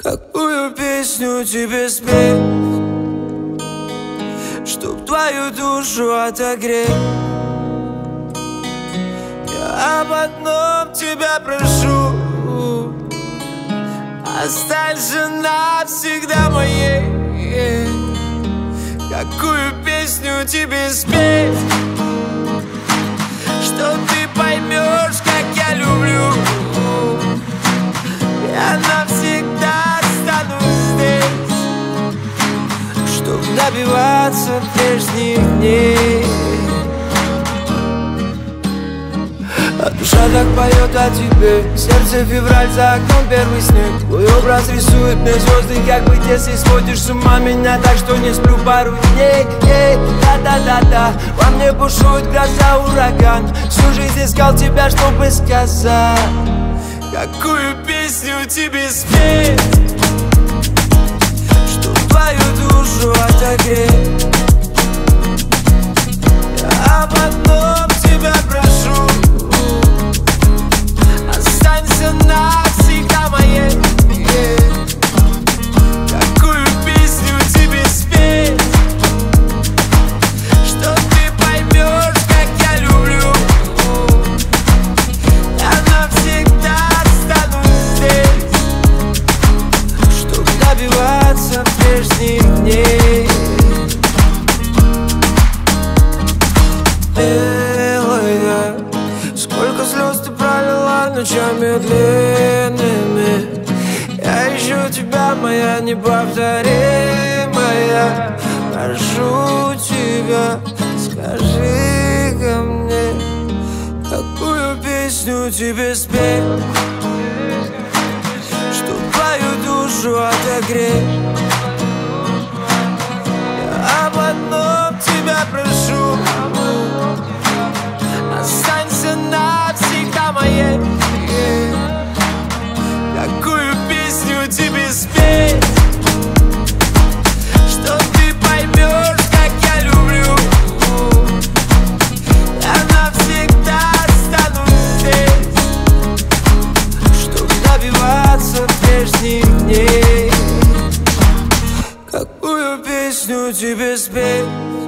Какую песню тебе спеть, чтоб твою душу отогреть? Я об одном тебя прошу: останься навсегда моей. Какую песню тебе спеть, что ты поймешь, как я люблю? Я навсегда останусь здесь, чтоб добиваться прежних дней. А душа так поет о тебе, сердце февраль, за окном первый снег. Твой образ рисует мне звезды, как быть, если сводишь с ума меня так, что не сплю пару дней. Да-да-да-да, во мне бушует гроза, ураган. Всю жизнь искал тебя, чтобы сказать. Какую песню тебе спеть, чтоб твою душу отогреть? Я об одном тебя прошу: останься навсегда моей. Какую песню тебе спеть, что ты поймешь, как я люблю? Я навсегда останусь здесь, чтоб добиваться прежних дней. Белая, сколько слез ты пролила ночами длинными. Я ищу тебя, моя неповторимая. Прошу тебя, скажи ко мне, какую песню тебе спеть, чтоб твою душу отогреть? Я об одном тебя прошу: останься навсегда моей. Какую песню тебе спеть, что ты поймешь, как я люблю? Я навсегда останусь здесь, чтоб добиваться прежних дней. Какую песню тебе спеть,